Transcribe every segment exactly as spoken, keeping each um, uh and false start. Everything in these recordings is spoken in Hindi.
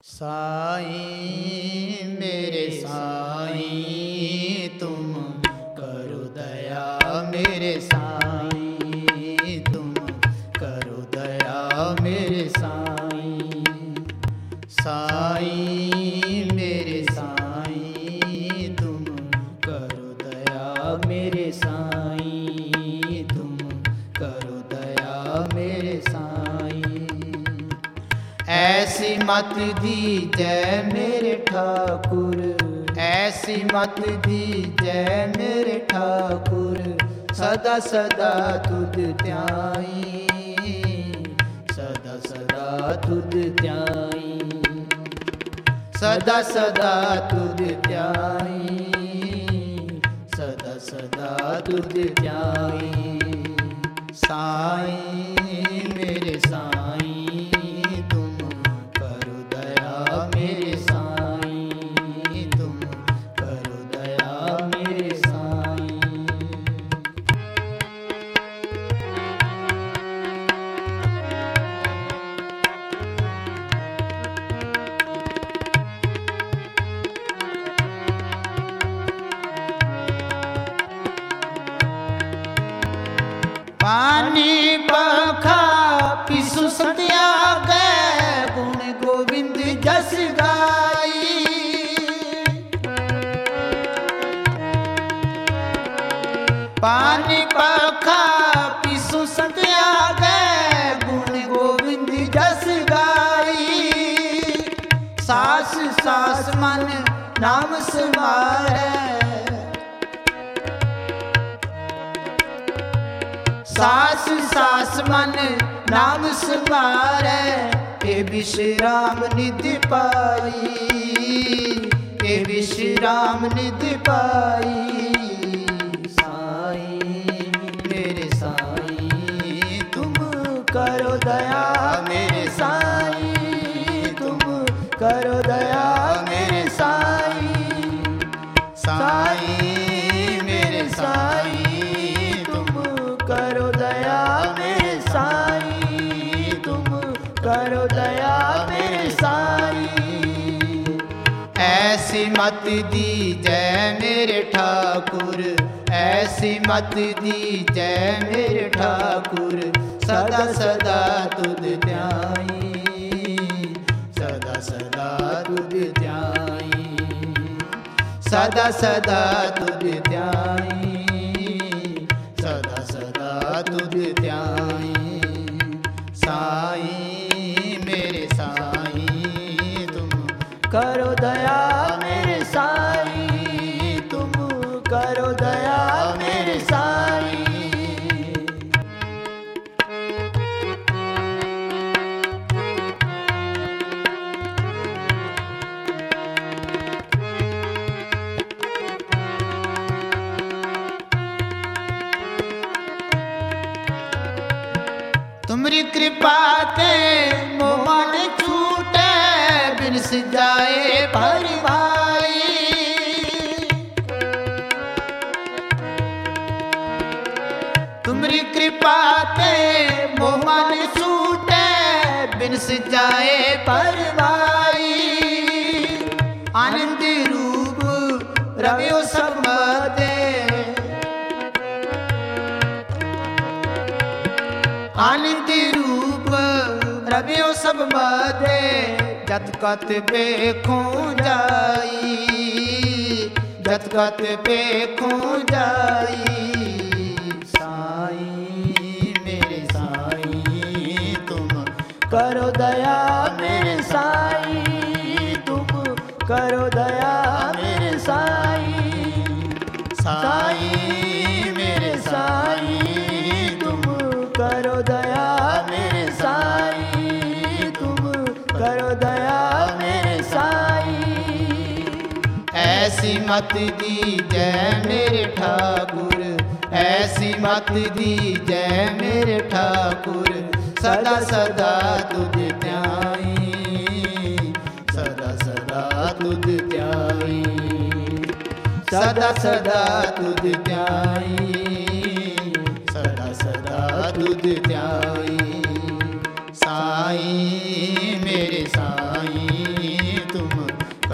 साईं मेरे साईं तुम करो दया, मेरे साईं तुम करो दया, मेरे साईं। साईं मेरे साईं तुम करो दया, मेरे साईं तुम करो दया, मेरे साईं। ऐसी मत दीजै मेरे ठाकुर, ऐसी मत दीजै मेरे ठाकुर, सदा सदा तुध ध्याई, सदा सदा तुध ध्याई, सदा सदा तुध ध्याई, सदा सदा तुध ध्याई। साईं मेरे साईं पानी पखा पिसु सत्या गए, गुण गोविंद जस गाई। पानी पखा पिसु सत्या गए, गुण गोविंद जस गाई। सास सास मन नाम समारे, सास सास मन नाम समारे, ए विश्राम निधि पाई, ए विश्राम निधि पाई। साईं मेरे साईं तुम करो दया, मेरे साईं तुम करो दया, मेरे साईं। साईं मेरे साईं तुम करो दया, मेरे साईं तुम करो दया, मेरे साईं। ऐसी मत दीजै मेरे ठाकुर, ऐसी मत दीजै मेरे ठाकुर, सदा सदा तुध ध्याई, सदा सदा तुध ध्याई, सदा सदा तुध ध्याई, सदा सदा तुध ध्याई। साईं मेरे साईं तुम करो दया, मेरे साईं तुम करो दया, मेरे साईं। तुमरी कृपा ते मोह मन छूटे, बिनस जाए परिवाई। तुमरी कृपा ते मोह मन छूटे, बिनस जाए परिवाई। आनंद रूप रवियो सब मदे, आनंद रूप रवियो सब मदे, जत कत पेखों जाई, जत कत पेखों जाई। साईं मेरे साईं तुम करो दया, मेरे साईं तुम करो दया, मेरे साईं। साईं मेरे साईं तुम करो दया, मेरे साईं तुम करो दया, मेरे साईं। ऐसी मत दीजै मेरे ठाकुर, ऐसी मत दीजै मेरे ठाकुर, सदा सदा तुध ध्याई, सदा सदा तुध ध्याई, सदा सदा तुध ध्याई, सदा सदा तुध ध्याई। साईं मेरे साईं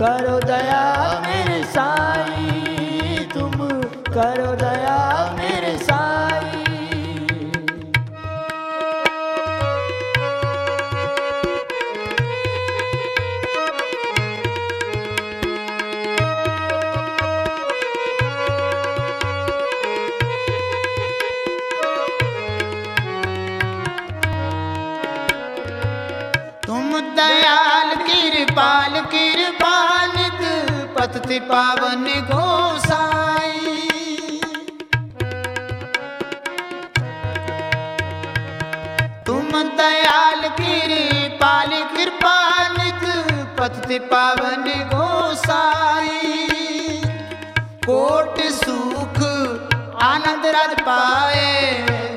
करो दया मेरे साईं, तुम करो दया मेरे साईं। तुम दयाल कृपाल कृपानित पतित पावन गोसाई। तुम दयाल कृपाल कृपानित पतित पावन गोसाई। कोट सुख आनंद राज पाए,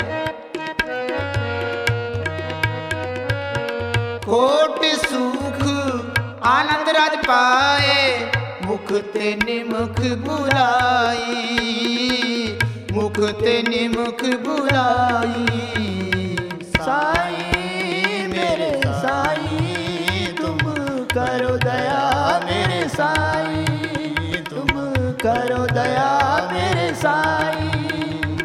कोट सुख आनंद राज पाए। मुख ते निमुख बुलाई, मुख ते निमुख बुलाई। साईं मेरे साईं, तुम करो दया मेरे साईं, तुम करो दया मेरे साईं।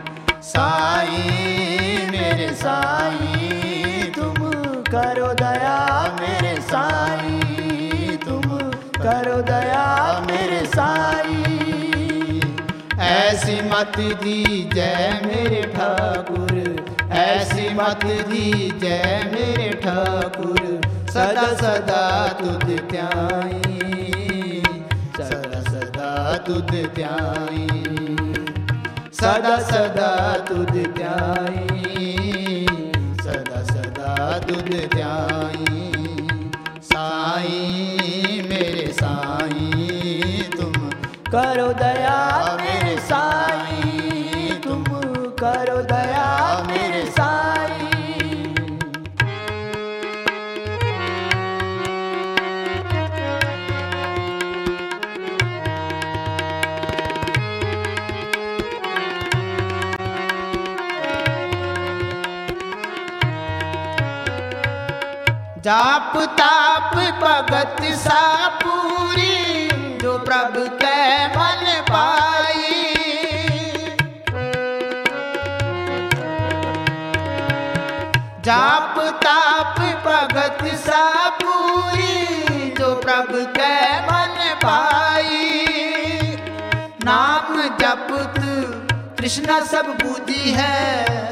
साईं मेरे साईं, तुम करो दया मेरे साईं, तुम करो दया मेरे साईं। ऐसी मत दीजै मेरे ठाकुर, ऐसी मत दीजै मेरे ठाकुर। सदा सदा तुध ध्याई, सदा सदा तुध ध्याई, सदा सदा तुध ध्याई, सदा सदा तुध ध्याई। साईं मेरे साईं, तुम करो दया मेरे साईं, तुम करो दया मेरे साईं। जाप ताप भगत सा पूरी, जो प्रभु कै मन पाई। जाप ताप भगत सा पूरी, जो प्रभु कै मन पाई। नाम जपत कृष्णा सब बूझी है,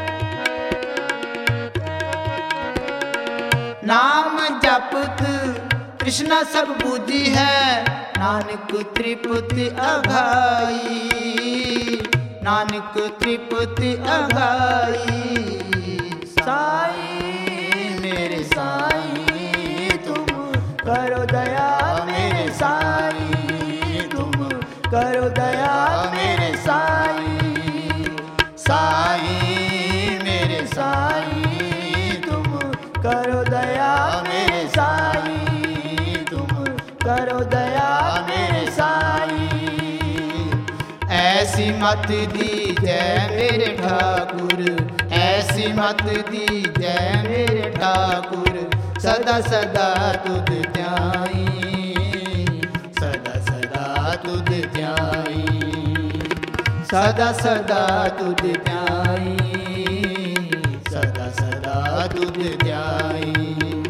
नाम जपत कृष्णा सब बूझी है। नानक त्रिपुति अघाई, नानक त्रिपुति अघाई। साईं मेरे साईं, तुम करो दया मेरे साईं, तुम करो दया मेरे साईं। साईं मेरे साईं, तुम करो दया मेरे साईं, तुम करो दया मेरे साईं। ऐसी मत दीजै मेरे ठाकुर, ऐसी मत दीजै मेरे ठाकुर। सदा सदा तुध ध्याई, सदा सदा तुध ध्याई, सदा सदा तुध ध्याई, सदा सदा तुध ध्याई।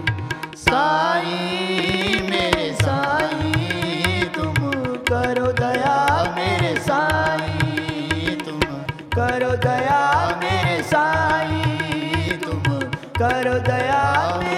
साईं मेरे साईं, तुम करो दया मेरे साईं, तुम करो दया मेरे साईं, तुम करो दया मेरे